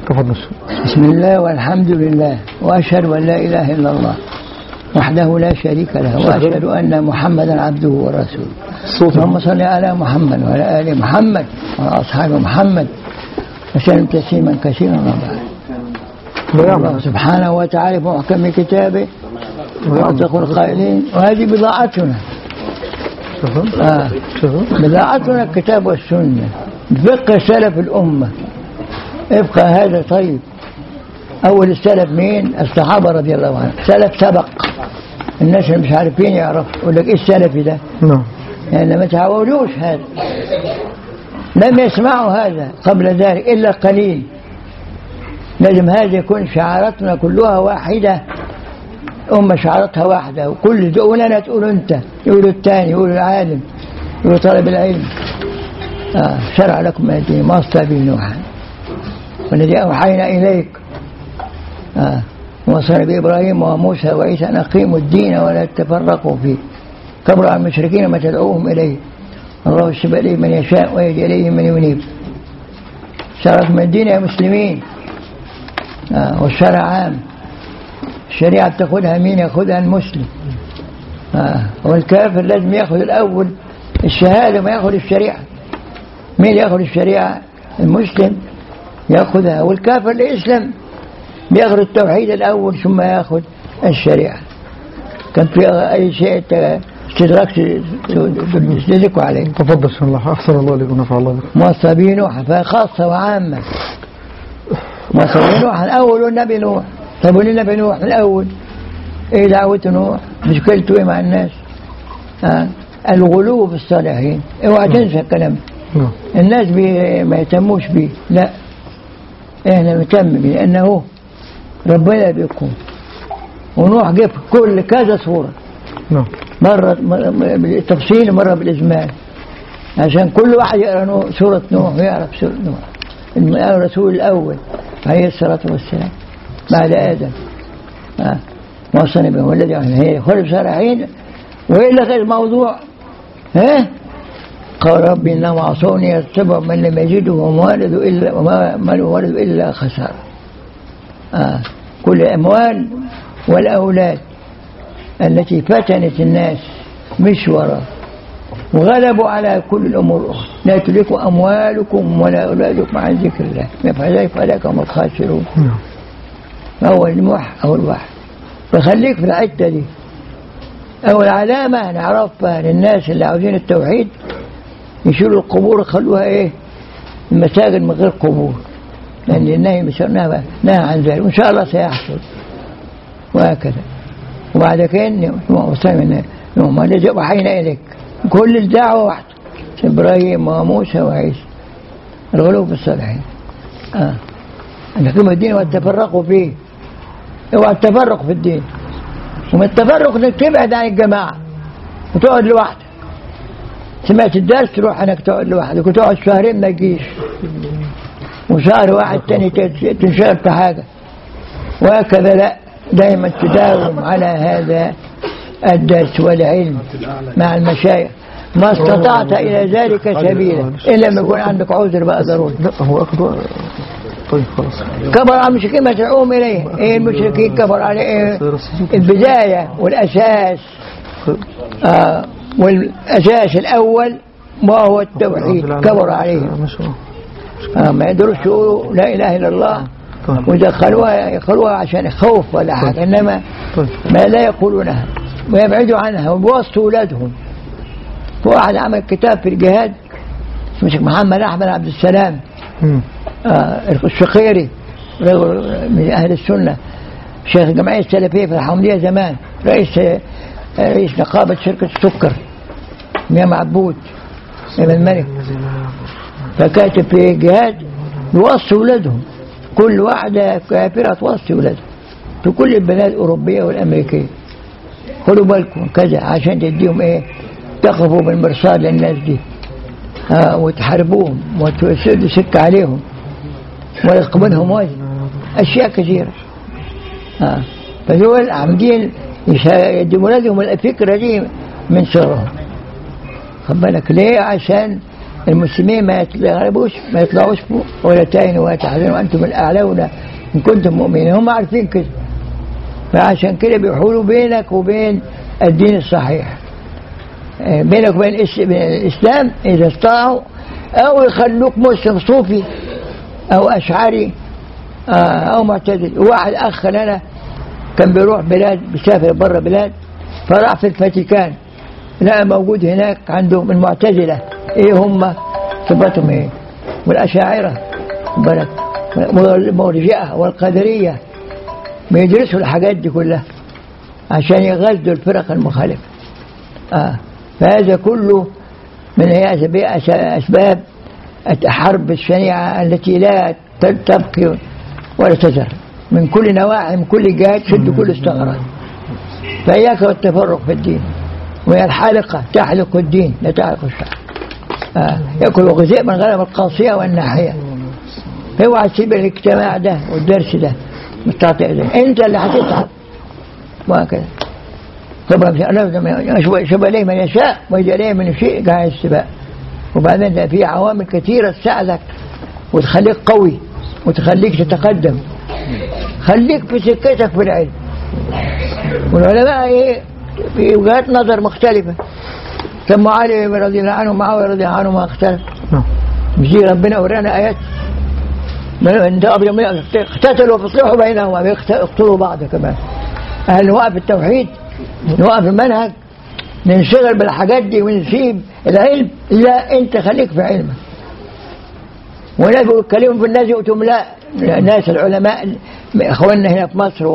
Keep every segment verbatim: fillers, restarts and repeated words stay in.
تفضل. بسم الله والحمد لله وأشهد أن لا إله إلا الله وحده لا شريك له وأشهد أن محمدا عبده ورسوله. اللهم صل على محمد وعلى آل محمد وعلى أصحاب محمد وسلم تسليما كثيرا. الله سبحانه وتعالى في محكم كتابه وأصدق القائلين وهذه بضاعتنا. آه. بضاعتنا الكتاب والسنة، فقه سلف الأمة. ابقى هذا طيب. أول السلف مين؟ الصحابة رضي الله عنهم. سلف سبق، الناس اللي مش عارفين يعرف يقول لك إيه السلفي ده؟ نعم. يعني ما تعودوش هذا، لم يسمعوا هذا قبل ذلك إلا قليل. لازم هذا يكون شعاراتنا كلها واحدة، أمة شعارتها واحدة، وكل دولنا تقول أنت، يقول الثاني، يقول العالم، يقول طالب العلم. آه. شرع لكم من الدين ما وصى به نوحا والذي أوحينا إليك آه. وصى بإبراهيم وموسى وعيسى أن أقيموا الدين ولا تفرقوا فيه كبر على المشركين ما تدعوهم إليه الله يشفع إليه من يشاء ويهدي إليه من ينيب. شرع من الدين يا مسلمين. آه. والشرع عام، الشريعة تأخذها مين؟ يأخذها المسلم. آه. والكافر لازم يأخذ الأول الشهادة ما يأخذ الشريعة. مين يأخذ الشريعة؟ المسلم يأخذها، والكافر الإسلام بيأخذ التوحيد الأول ثم يأخذ الشريعة. كان في أي شيء استدركت تدركوا عليه؟ تفضل شاء الله. أحسن الله لكم ونفع الله بكم. موصى به نوح فخاصة وعامة. موصى به نوح الأول النبي نوح. طب النبي نوح الأول إيه دعوته نوح؟ مشكلته إيه مع الناس؟ آه. الغلو في الصالحين. اوعى تنسى الكلام. الناس ما يهتموش به، لا احنا نهتم به لأنه ربنا بيكون. ونوح جاب كل كذا صورة، مرة بالتفصيل مرة بالإجمال، عشان كل واحد يقرأ سورة نوح ويعرف سورة نوح. الرسول الأول عليه الصلاة والسلام بعد آدم آه. وصلنا به والذي هي خلف صالحين. وإلا غير الموضوع ها قال ربي إنهم عصوني يتبع من لم يجده مالد إلا وما ماله والد إلا خسارة. آه. كل الأموال والأولاد التي فتنت الناس مشورة وغلبوا على كل الأمور الأخرى. لا تلكم أموالكم ولا أولادكم عن ذكر الله فذلك فلاك هم الخاسرون. أول الموح أول واحد. فخليك في الحتة دي. أول علامة نعرفها للناس اللي عاوزين التوحيد يشيلوا القبور وخلوها إيه؟ المساجد من غير قبور، لأن النهي نهى عن ذلك وإن شاء الله سيحصل. وهكذا. وبعد كده وصلنا نوم الذي أوحينا إليك. كل الدعوة واحدة، إبراهيم وموسى وعيسى. الغلو في الصالحين. آه. أن يقيموا الدين والتفرقوا فيه. اوعى التفرق في الدين. ومن التفرق انك تبعد عن الجماعة وتقعد لوحدك. سمعت الدرس تروح انك تقعد لوحدك وتقعد شهرين ما تجيش، وشهر واحد تاني تنشغل في حاجة، وهكذا. لا، دائما تداوم على هذا الدرس والعلم مع المشايخ ما استطعت إلى ذلك سبيلا، إلا لما يكون عندك عذر بقى ضروري. لا هو أخذ. طيب خلاص. كبر على المشركين ما تدعوهم إليه. إيه المشركين كبر على إيه؟ البداية والأساس. آه والأساس الأول ما هو التوحيد كبر عليه. آه ما يقدروش يقولوا لا إله إلا الله ويدخلوها يدخلوها عشان خوف ولا حاجة، إنما ما لا يقولونها ويبعدوا عنها ويوصوا أولادهم. واحد عمل كتاب في الجهاد اسمه محمد أحمد عبد السلام آه الشقيري، رجل من أهل السنة، شيخ الجمعية السلفية في الحمدية زمان، رئيس رئيس نقابة شركة السكر ميام عبود ابن الملك. فكاتب في الجهاد يوصي أولادهم، كل واحدة كافرة توصي أولادهم في كل البلاد الأوروبية والأمريكية. خدوا بالكم كذا عشان تديهم إيه؟ تقفوا بالمرصاد للناس دي آه وتحاربوهم وتسدوا سكة عليهم ويقبلهم وزن أشياء كثيرة. آه. فدول عاملين يدوا لهم الفكرة دي من صغرهم. خد بالك ليه؟ عشان المسلمين ما يتغلبوش ما يطلعوش فوق ولا تهنوا ولا تحزنوا وأنتم الأعلون إن كنتم مؤمنين. هم عارفين كده، فعشان كده بيحولوا بينك وبين الدين الصحيح، بينك وبين الإسلام إذا استطاعوا، أو يخلوك مسلم صوفي أو أشعري أو معتدل. واحد أخ لنا كان بيروح بلاد، بيسافر برا بلاد، فراح في الفاتيكان لقى موجود هناك عندهم المعتزلة، إيه هم صفاتهم إيه، والأشاعرة والمرجئة والقدرية، بيدرسوا الحاجات دي كلها عشان يغزوا الفرق المخالفة. آه. فهذا كله من هي أسباب الحرب الشنيعة التي لا تبقي ولا تزر من كل نواحي، من كل جهات، شد كل استغراض. فإياك والتفرق في الدين، وهي الحالقة تحلق الدين لا تحلق الشعب. آه. يأكل غذاء من غنم القاصية والناحية. اوعى تسيب الاجتماع ده والدرس ده مستعطئ ده، انت اللي هتتعب وهكذا. طبعا شبه ليه من يشاء ويجي ليه من شيء قاعد السباق. وبعدين ده في عوامل كثيرة تساعدك وتخليك قوي وتخليك تتقدم. خليك في سكتك في العلم. والعلماء ايه في وجهات نظر مختلفة. ثم علي رضي الله عنه ومعاوية رضي الله عنه ما اختلف. مش ربنا ورانا آيات اقتتلوا فاصلحوا بينهم ويقتلوا بعض كمان. هل نوقف التوحيد، نوقف المنهج، ننشغل بالحاجات دي ونسيب العلم؟ لا، انت خليك في علمك. وناس بيتكلموا في الناس يؤتم لا الناس العلماء اخواننا هنا في مصر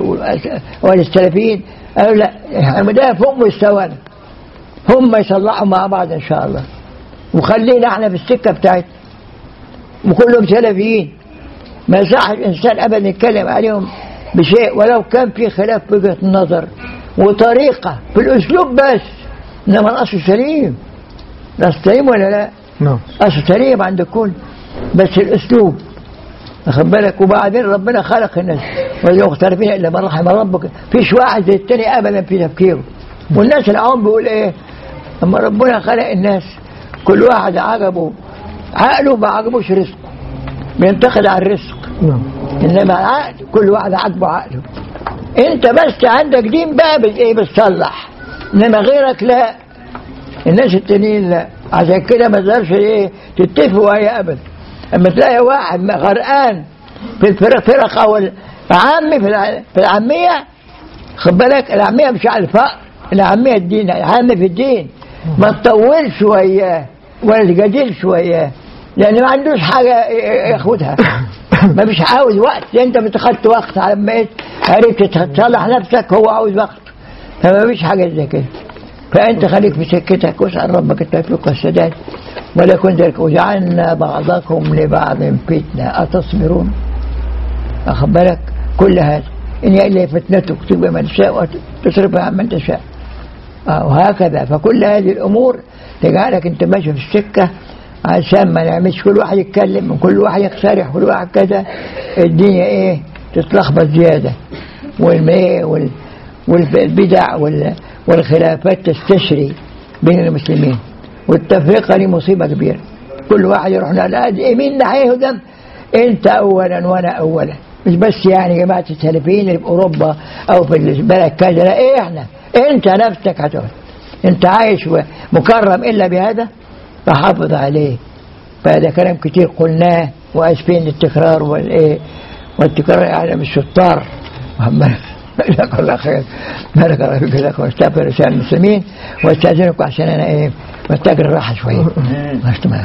والسلفيين قالوا لا احنا ده فوق مستوانا، هم يصلحوا مع بعض ان شاء الله، وخلينا احنا في السكه بتاعتنا وكلهم سلفيين. ما يصحش انسان ابدا يتكلم عليهم بشيء ولو كان في خلاف وجهة نظر وطريقة في الاسلوب بس، انما الاصل سليم. الاصل سليم ولا لا؟ نعم اصل سليم عند الكل، بس الاسلوب واخد بالك. وبعدين ربنا خلق الناس ولا مختلفين الا من رحم ربك، فيش واحد زي الثاني ابدا في تفكيره. والناس العوام بيقول ايه؟ اما ربنا خلق الناس كل واحد عجبه عقله ما عجبوش رزقه، بينتقد على الرزق. نعم. انما العقل كل واحد عجبه عقله. انت بس عندك دين بقى بايه بتصلح، انما غيرك لا. الناس التانيين لا. عشان كده ما تقدرش ايه تتفقوا اي ابدا. اما تلاقي واحد غرقان في الفرق فرق او العامي في العاميه، خد بالك العاميه مش على الفقر، العاميه الدين، العامي في الدين. ما تطولش وياه ولا تجادلش وياه، لأن ما عندوش حاجة ياخدها. ما مش عاوز وقت، انت بتاخدت وقت على ما عرفت تصلح نفسك، هو عاوز وقت، فما فيش حاجة زي كده. فانت خليك في سكتك واسأل ربك التوفيق والسداد. ولا كنت ذلك وجعلنا بعضكم لبعض فتنة أتصبرون. أخد بالك كل هذا إن هي إلا فتنتك تبقى من تشاء وتصرفها عن من تشاء. وهكذا. فكل هذه الأمور تجعلك انت ماشي في السكة عشان ما نعملش كل واحد يتكلم وكل واحد يقترح كل واحد كذا، الدنيا ايه تتلخبط زيادة، والبدع والخلافات تستشري بين المسلمين، والتفرقة دي مصيبة كبيرة. كل واحد يروح نقول مين ناحيه دم، انت اولا وانا اولا. مش بس يعني جماعة السلفيين اللي في اوروبا او في البلد كذا، لا ايه احنا انت نفسك هتقول انت عايش مكرم الا بهذا فحافظ عليه. فهذا كلام كتير قلناه واسفين التكرار والايه والتكرار يعلم الشطار. جزاك الله خير، بارك الله فيك، جزاكم واستغفر رسائل المسلمين واستاذنكم عشان انا ايه بستقر الراحه شويه. ماشي تمام.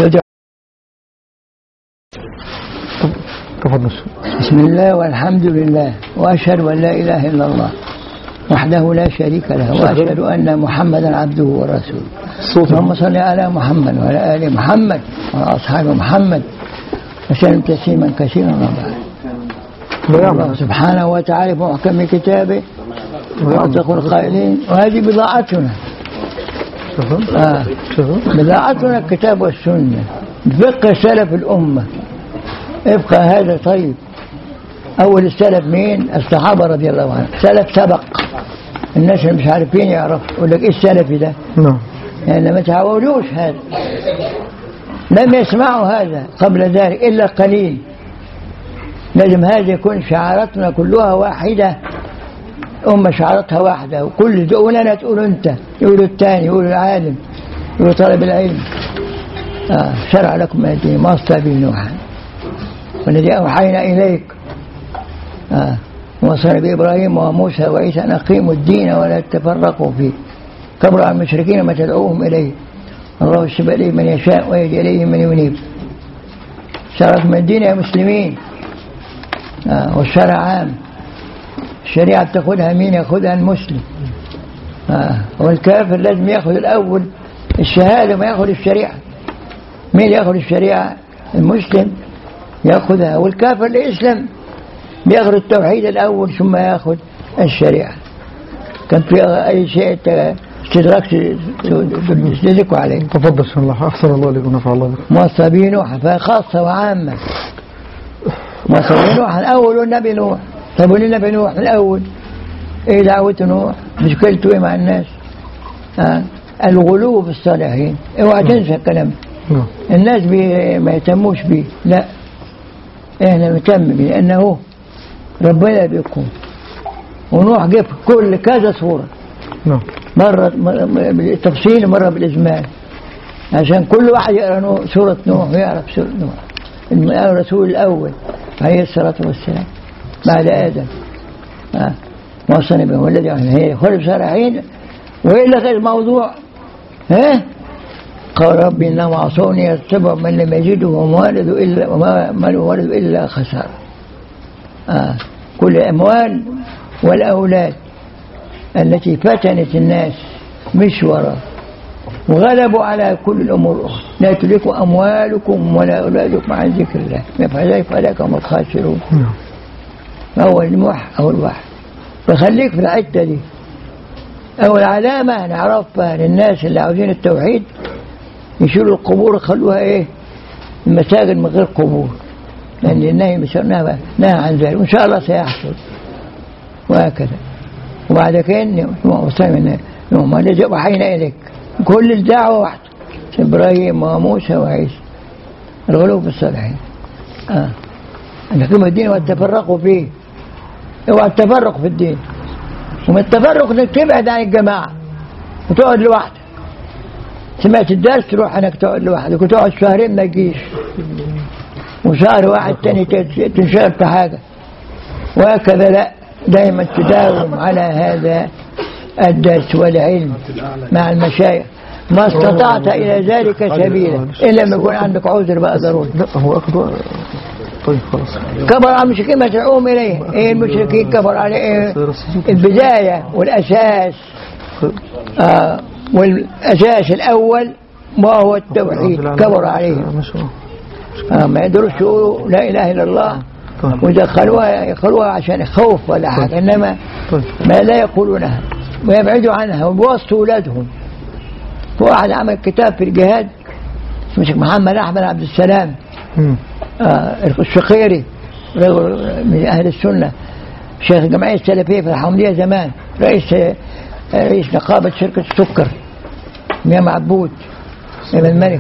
بسم الله والحمد لله واشهد ان لا اله الا الله وحده لا شريك له واشهد ان محمدا عبده ورسوله. اللهم صل على محمد وعلى ال محمد وعلى اصحاب محمد وسلم تسليما كثيرا. الله سبحانه وتعالى في محكم كتابه واصدق القائلين وهذه بضاعتنا. آه. بضاعتنا الكتاب والسنه، فقه سلف الامه. ابقى هذا طيب. اول السلف مين؟ الصحابه رضي الله عنهم. سلف سبق، الناس اللي مش عارفين يعرفوا يقول لك ايه السلفي ده؟ نعم. يعني ما تعودوش هذا. لم يسمعوا هذا قبل ذلك إلا قليل. لازم هذا يكون شعاراتنا كلها واحدة، أمة شعارتها واحدة، وكل تقول أنا تقول أنت، يقول الثاني، يقول العالم، يقول طالب العلم. آه شرع لكم من الدين ما وصى به نوحا والذي أوحينا إليك آه وصى بإبراهيم وموسى وعيسى أن أقيموا الدين ولا تفرقوا فيه كبر على المشركين ما تدعوهم إليه الله يشفع إليه من يشاء ويهدي إليه من ينيب. شرع من الدين يا مسلمين. آه والشرع عام، الشريعة تأخذها مين؟ يأخذها المسلم. آه والكافر لازم يأخذ الأول الشهادة ما يأخذ الشريعة. مين يأخذ الشريعة؟ المسلم يأخذها، والكافر الإسلام بيأخذ التوحيد الأول ثم يأخذ الشريعة. كان في أي شيء استدركت تدركوا عليه؟ تفضل شاء الله. أحسن الله عليكم ونفع الله بكم. موصى به نوح فخاصة وعامة. موصى به نوح الأول النبي نوح. طيب النبي نوح الأول إيه دعوة نوح؟ مشكلته إيه مع الناس؟ آه. الغلو في الصالحين. اوعى تنسى الكلام. الناس ما يهتموش به، لا احنا نهتم به لأنه ربنا بيكون. ونوح جه في كل كذا صورة، مرة بالتفصيل مرة بالإجمال، عشان كل واحد يقرأ سورة نوح ويعرف سورة نوح. الرسول الأول عليه الصلاة والسلام بعد آدم آه. وصلنا به والذي هي خلف صالحين. وإلا غير الموضوع ها قال ربي إنهم عصوني يتبع من لم يجده ومالد إلا وما مال ولد إلا خسارة. آه. كل الأموال والأولاد التي فتنت الناس مش وراء وغلبوا على كل الأمور الأخرى. لا تلكم أموالكم ولا أولادكم عن ذكر الله فذلك فلاك هم الخاسرون. فهو الموح أو الواحد. فخليك في الحتة دي. أول علامة نعرفها للناس اللي عاوزين التوحيد يشيلوا القبور خلوها إيه المساجد من غير قبور، لأن النهي نهى عن ذلك وإن شاء الله سيحصل وهكذا. وبعد كده وصلنا نوم الذي أوحينا إليك كل الدعوة واحدة إبراهيم وموسى وعيسى. الغلو في الصالحين آه. أن يقيموا الدين والتفرقوا فيه. اوعى التفرق في الدين. ومن التفرق انك تبعد عن الجماعة وتقعد لوحدك. سمعت الدرس تروح انك تقعد لوحدك وتقعد شهرين ما تجيش وشهر واحد تاني تنشغل في حاجة وهكذا. لا دائما تداوم على هذا الدرس والعلم مع المشايخ ما استطعت إلى ذلك سبيلا إلا ما يكون عندك عذر بقى ضروري. لا هو أخذ. طيب خلاص. كبر على المشركين ما تدعوهم إليه. إيه المشركين كبر على إيه؟ البداية والأساس. آه والأساس الأول ما هو التوحيد كبر عليهم. آه ما يدروا يقولوا لا إله إلا الله ودخلوها يخلوها عشان خوف ولا حاجة، إنما ما لا يقولونها ويبعدوا عنها وبوصوا أولادهم. واحد عمل كتاب في الجهاد اسمه محمد أحمد عبد السلام آه الشقيري من أهل السنة شيخ الجمعية السلفية في الحمدية زمان رئيس رئيس نقابة شركة السكر ميام عبود إمام الملك.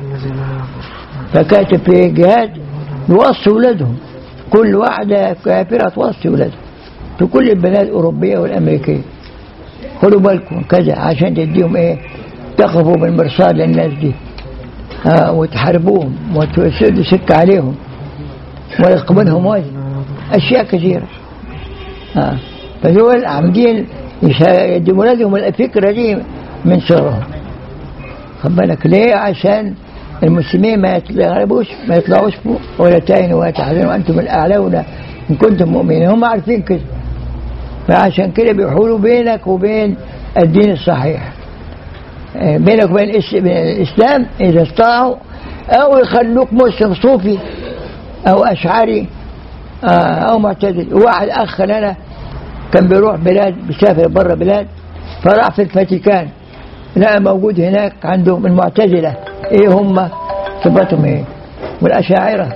فكاتب في الجهاد يوصي أولادهم كل واحدة كافرة توصي أولادهم في كل البلاد الأوروبية والأمريكية خدوا بالكم كذا عشان تديهم إيه تقفوا بالمرصاد للناس دي آه وتحاربوهم وتسدوا سكة عليهم ويقبلهم وزن أشياء كثيرة. آه. فدول عاملين يدوا لهم الفكرة دي من صغرهم. خد بالك ليه؟ عشان المسلمين ما يتغلبوش ما يطلعوش فوق ولا تاينوا ولا تحزنوا وأنتم الأعلون إن كنتم مؤمنين. هم عارفين كده فعشان كده بيحولوا بينك وبين الدين الصحيح بينك وبين الإسلام إذا استطاعوا أو يخلوك مسلم صوفي أو أشعري أو معتدل. واحد أخ لنا كان بيروح بلاد بيسافر برا بلاد فراح في الفاتيكان لقى موجود هناك عندهم المعتزلة إيه هم صفتهم إيه والأشاعرة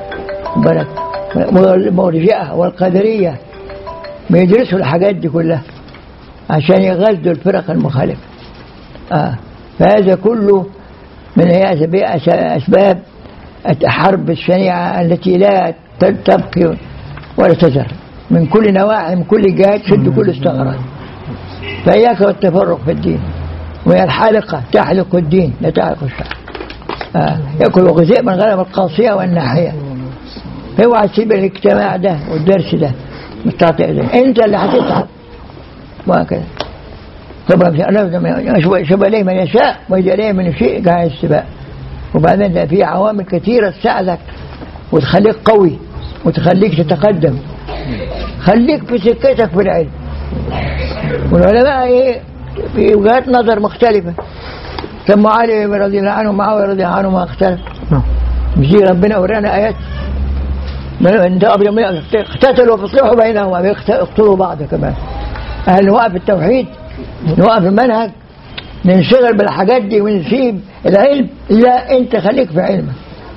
والمرجئة والقدرية بيدرسوا الحاجات دي كلها عشان يغزوا الفرق المخالفة. آه. فهذا كله من هي أسباب الحرب الشنيعة التي لا تبقي ولا تزر من كل نواحي، من كل جهات، شد كل استغراض. فإياك والتفرق في الدين، وهي الحالقة تحلق الدين لا تحلق الشعب. آه. يأكل وغذاء من غنم القاصية والناحية. اوعى تسيب الاجتماع ده والدرس ده مستعطي ده، انت اللي هتتعب وهكذا. شوف ليه من يشاء ويجعل من يشاء قاعد السباق. وبعدين ده في عوامل كثيرة تساعدك وتخليك قوي وتخليك تتقدم. خليك في سكتك في العلم. والعلماء ايه في وجهات نظر مختلفة. ثم علي رضي الله عنه ومعاوية رضي الله عنه ما اختلف. مش دي ربنا ورانا آيات اقتتلوا فاصلحوا بينهم، يقتلوا بعض كمان. هل نوقف التوحيد، نوقف المنهج، ننشغل بالحاجات دي ونسيب العلم؟ لا، انت خليك في علمك.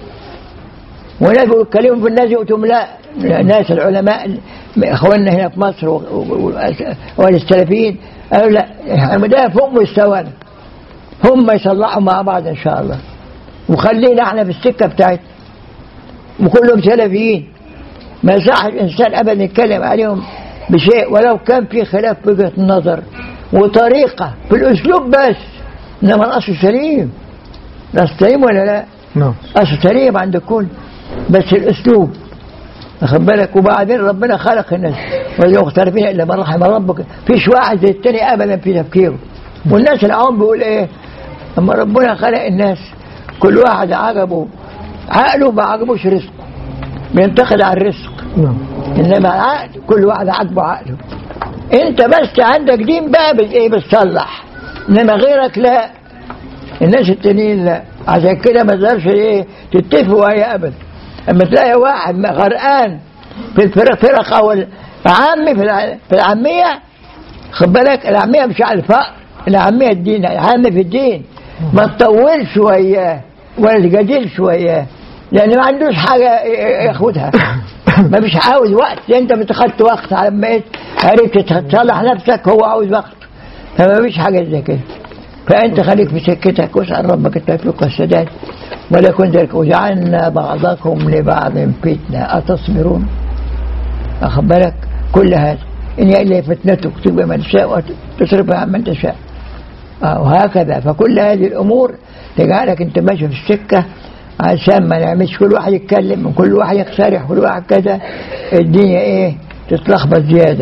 وناس بيتكلموا في الناس يقولوا لا، الناس العلماء اخواننا هنا في مصر والسلفيين قالوا لا، ده فوق مستوانا، هم يصلحوا مع بعض ان شاء الله، وخلينا احنا في السكه بتاعتنا، وكلهم سلفيين. ما يصح الانسان ابدا يتكلم عليهم بشيء ولو كان في خلاف في وجهه النظر وطريقه في الاسلوب بس، انما الاصل سليم. الاصل سليم ولا لا؟ نعم. اصل سليم عند الكل، بس الاسلوب واخد بالك. وبعدين ربنا خلق الناس ولا مختلفين الا من رحم ربك، فيش واحد زي الثاني ابدا في تفكيره. والناس العوام بيقول ايه؟ اما ربنا خلق الناس كل واحد عجبه عقله ما عجبوش رزقه، بينتقد على الرزق. نعم. انما العقل كل واحد عجبه عقله. انت بس عندك دين بقى بايه بتصلح، انما غيرك لا. الناس التانيين لا. عشان كده ما تقدرش ايه تتفقوا وهي ابدا. اما تلاقي واحد غرقان في الفرق او العامي في العاميه، خد بالك العاميه مش على الفقر، العاميه الدين، العامي في الدين. ما تطولش وياه ولا تجادلش وياه، لأنه ما عندوش حاجة ياخدها. ما مش عاوز وقت، انت بتاخدت وقت على ما عرفت تصلح نفسك، هو عاوز وقت، فما فيش حاجة زي كده. فأنت خليك في سكتك واسأل ربك التوفيق والسداد ولا كن ذلك. وجعلنا بعضكم لبعض فتنة أتصبرون. أخد بالك كل هذا إن هي إلا فتنتك تبقى من تشاء وتصرفها عن من تشاء. وهكذا. فكل هذه الأمور تجعلك أنت ماشي في السكة عشان ما نعملش كل واحد يتكلم وكل واحد يقترح كل واحد كذا، الدنيا إيه تتلخبط زيادة،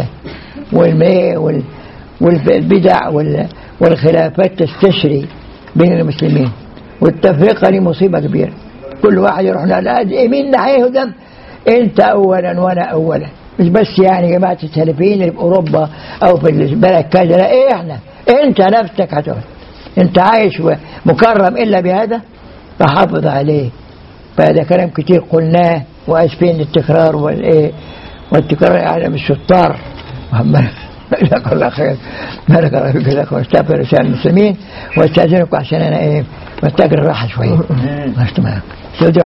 والبدع والخلافات تستشري بين المسلمين، والتفرقة دي مصيبة كبيرة. كل واحد يروح لأ مين هيهدم؟ أنت أولا وأنا أولا. مش بس يعني جماعة السلفيين اللي في أوروبا أو في البلد كذا، لا إيه إحنا، أنت نفسك هتقول أنت عايش مكرم إلا بهذا، فحافظ عليه. فهذا كلام كتير قلناه وأسفين التكرار والإيه والتكرار يعلم الشطار. جزاك الله خير، بارك الله فيك، جزاك الله. استغفر رسائل المسلمين واستأذنكم عشان أنا إيه محتاج الراحة شوية.